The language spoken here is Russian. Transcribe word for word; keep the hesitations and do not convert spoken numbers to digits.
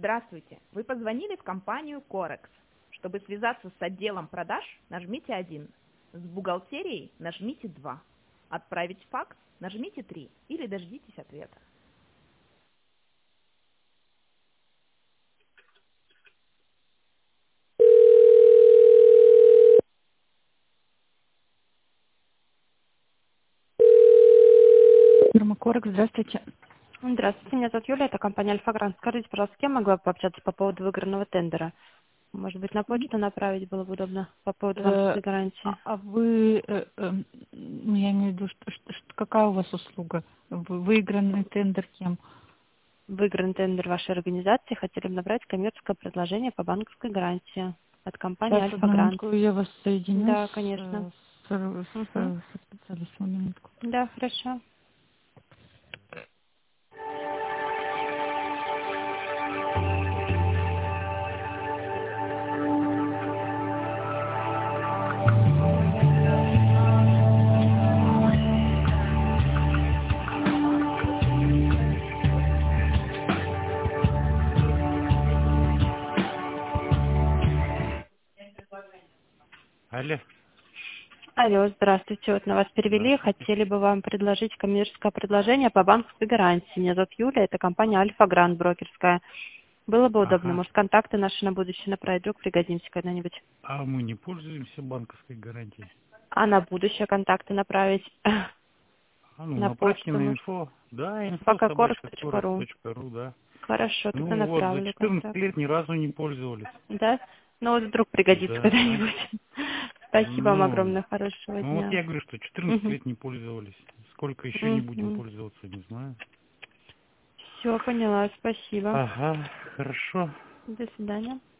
Здравствуйте. Вы позвонили в компанию Корекс. Чтобы связаться с отделом продаж, нажмите один. С бухгалтерией нажмите два. Отправить факс нажмите три или дождитесь ответа. Фирма Корекс, здравствуйте. Здравствуйте, меня зовут Юля, это компания Альфа-Грант. Скажите, пожалуйста, с кем могла бы пообщаться по поводу выигранного тендера? Может быть, на почту направить было бы удобно по поводу Э, банковской гарантии? А а вы, э, э, ну, я имею в виду, что, что- что- какая у вас услуга? Вы- Выигранный тендер кем? Выигранный тендер вашей организации, хотели бы направить коммерческое предложение по банковской гарантии от компании Сейчас, одну Альфа-Грант. минутку, я вас соединю Да, с, конечно. э, с, с- Угу. со специалистом. Одну минутку. Да, хорошо. Алло, Алло, здравствуйте. Вот на вас перевели. здравствуйте. Хотели бы вам предложить коммерческое предложение по банковской гарантии. Меня зовут Юля, это компания Альфа-Грант брокерская. Было бы удобно, Ага. может, контакты наши на будущее направить, вдруг пригодимся когда-нибудь. А мы не пользуемся банковской гарантией? А на будущее контакты направить А ну, на направьте почту, на может. инфо. Да, инфо Пока собачка корекс точка корекс ру. точка ру, да. Хорошо, тогда Ну вот, за направлю четырнадцать контакт. лет ни разу не пользовались. Да? Ну вот вдруг пригодится Да. когда-нибудь. Спасибо вам Ну, огромное, хорошего ну вот дня. я говорю, что четырнадцать Угу. лет не пользовались. Сколько еще не будем Угу. пользоваться, не знаю. Все, поняла, спасибо. Ага, хорошо. До свидания.